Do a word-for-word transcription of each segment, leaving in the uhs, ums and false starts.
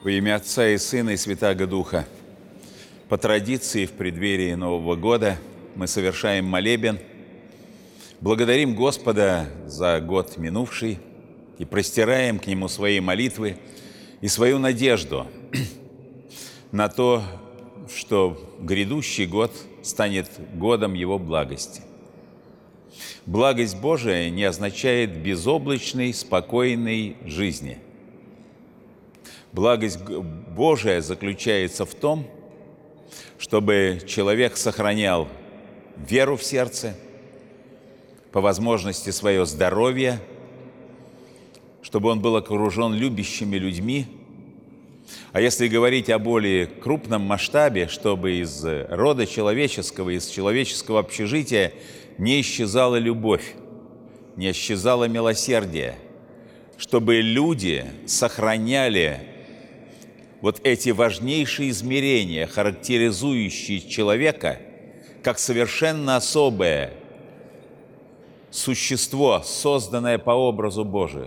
Во имя Отца и Сына и Святаго Духа. По традиции в преддверии Нового года мы совершаем молебен, благодарим Господа за год минувший и простираем к Нему свои молитвы и свою надежду на то, что грядущий год станет годом Его благости. Благость Божия не означает безоблачной, спокойной жизни. Благость Божия заключается в том, чтобы человек сохранял веру в сердце, по возможности свое здоровье, чтобы он был окружен любящими людьми. А если говорить о более крупном масштабе, чтобы из рода человеческого, из человеческого общежития не исчезала любовь, не исчезало милосердие, чтобы люди сохраняли вот эти важнейшие измерения, характеризующие человека как совершенно особое существо, созданное по образу Божию.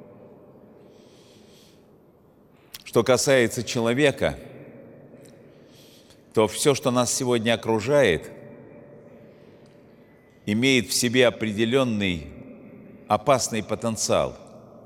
Что касается человека, то все, что нас сегодня окружает, имеет в себе определенный опасный потенциал.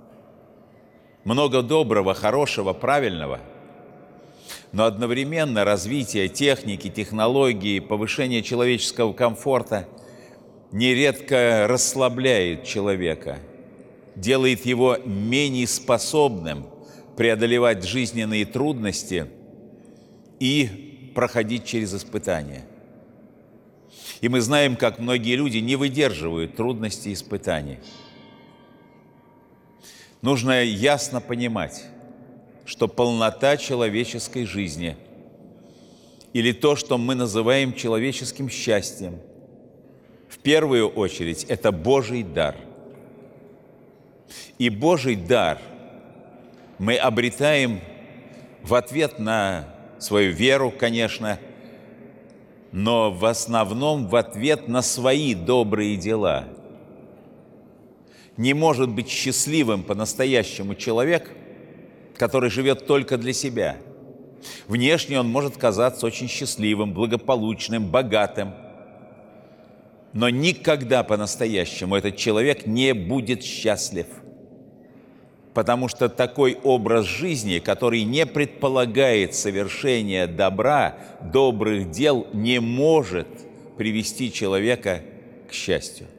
Много доброго, хорошего, правильного, но одновременно развитие техники, технологий, повышение человеческого комфорта нередко расслабляет человека, делает его менее способным преодолевать жизненные трудности и проходить через испытания. И мы знаем, как многие люди не выдерживают трудностей и испытаний. Нужно ясно понимать, что полнота человеческой жизни или то, что мы называем человеческим счастьем, в первую очередь это Божий дар. И Божий дар мы обретаем в ответ на свою веру, конечно, но в основном в ответ на свои добрые дела. Не может быть счастливым по-настоящему человек, который живет только для себя. Внешне он может казаться очень счастливым, благополучным, богатым, но никогда по-настоящему этот человек не будет счастлив, потому что такой образ жизни, который не предполагает совершения добра, добрых дел, не может привести человека к счастью.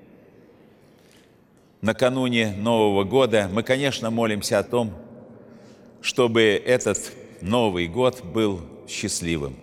Накануне Нового года мы, конечно, молимся о том, чтобы этот Новый год был счастливым.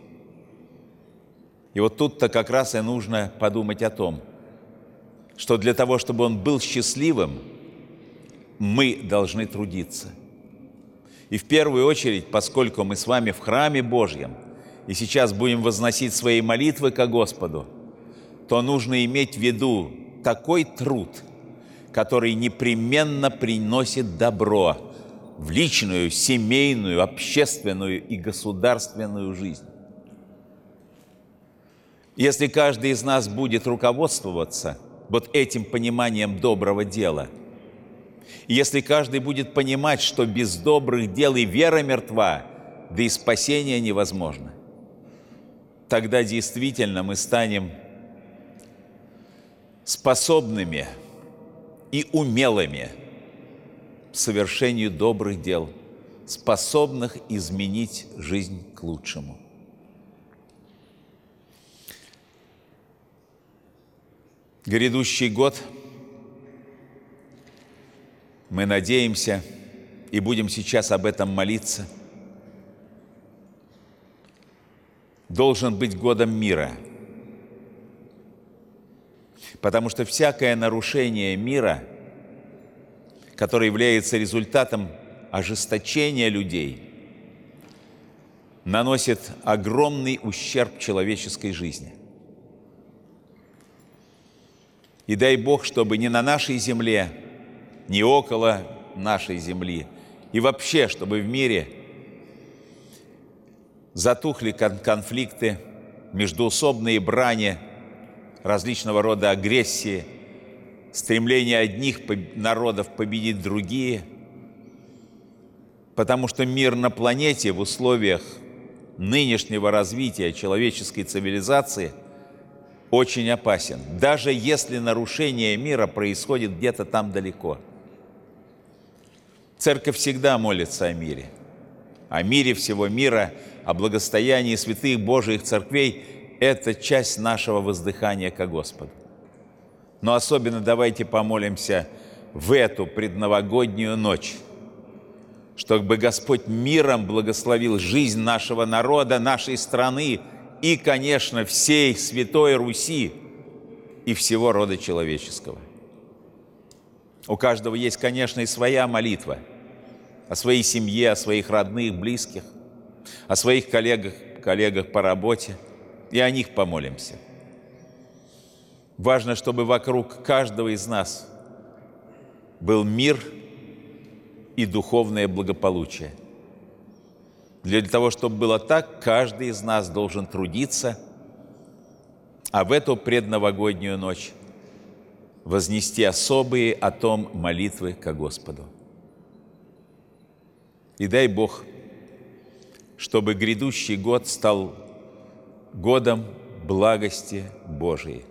И вот тут-то как раз и нужно подумать о том, что для того, чтобы он был счастливым, мы должны трудиться. И в первую очередь, поскольку мы с вами в храме Божьем, и сейчас будем возносить свои молитвы ко Господу, то нужно иметь в виду такой труд, который непременно приносит добро в личную, семейную, общественную и государственную жизнь. Если каждый из нас будет руководствоваться вот этим пониманием доброго дела, и если каждый будет понимать, что без добрых дел и вера мертва, да и спасение невозможно, тогда действительно мы станем способными и умелыми в совершению добрых дел, способных изменить жизнь к лучшему. Грядущий год, мы надеемся и будем сейчас об этом молиться, должен быть годом мира, потому что всякое нарушение мира, которое является результатом ожесточения людей, наносит огромный ущерб человеческой жизни. И дай Бог, чтобы ни на нашей земле, ни около нашей земли, и вообще, чтобы в мире затухли конфликты, междоусобные брани, различного рода агрессии, стремление одних народов победить другие, потому что мир на планете в условиях нынешнего развития человеческой цивилизации очень опасен, даже если нарушение мира происходит где-то там далеко. Церковь всегда молится о мире, о мире всего мира, о благостоянии святых Божиих церквей. Это часть нашего воздыхания ко Господу. Но особенно давайте помолимся в эту предновогоднюю ночь, чтобы Господь миром благословил жизнь нашего народа, нашей страны и, конечно, всей Святой Руси и всего рода человеческого. У каждого есть, конечно, и своя молитва о своей семье, о своих родных, близких, о своих коллегах, коллегах по работе, и о них помолимся. Важно, чтобы вокруг каждого из нас был мир и духовное благополучие. Для того, чтобы было так, каждый из нас должен трудиться, а в эту предновогоднюю ночь вознести особые о том молитвы ко Господу. И дай Бог, чтобы грядущий год стал годом благости Божией,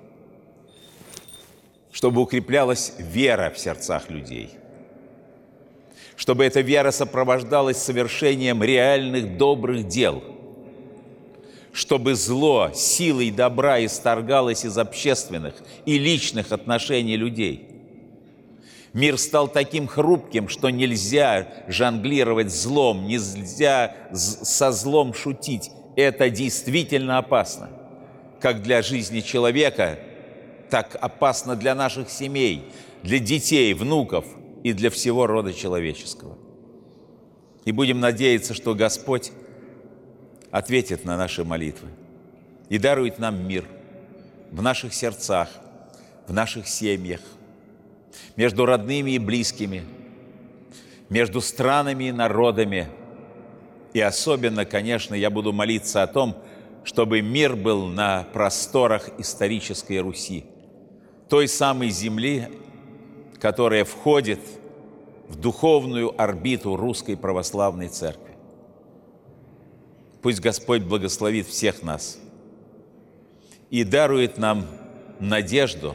чтобы укреплялась вера в сердцах людей, чтобы эта вера сопровождалась совершением реальных добрых дел, чтобы зло силой добра исторгалось из общественных и личных отношений людей. Мир стал таким хрупким, что нельзя жонглировать злом, нельзя со злом шутить. Это действительно опасно, как для жизни человека, так опасно для наших семей, для детей, внуков и для всего рода человеческого. И будем надеяться, что Господь ответит на наши молитвы и дарует нам мир в наших сердцах, в наших семьях, между родными и близкими, между странами и народами. И особенно, конечно, я буду молиться о том, чтобы мир был на просторах исторической Руси, той самой земли, которая входит в духовную орбиту Русской Православной Церкви. Пусть Господь благословит всех нас и дарует нам надежду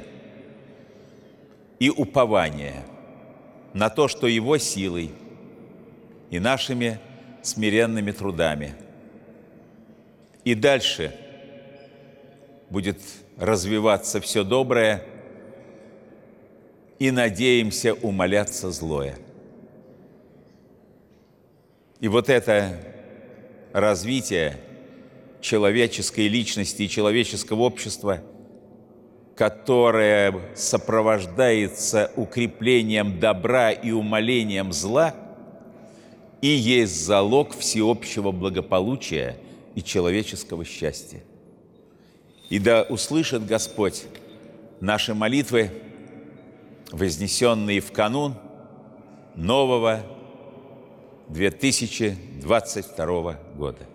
и упование на то, что Его силой и нашими смиренными трудами и дальше будет развиваться все доброе, и надеемся умаляться злое. И вот это развитие человеческой личности и человеческого общества, которое сопровождается укреплением добра и умалением зла, и есть залог всеобщего благополучия и человеческого счастья. И да услышит Господь наши молитвы, вознесенные в канун нового две тысячи двадцать второго года.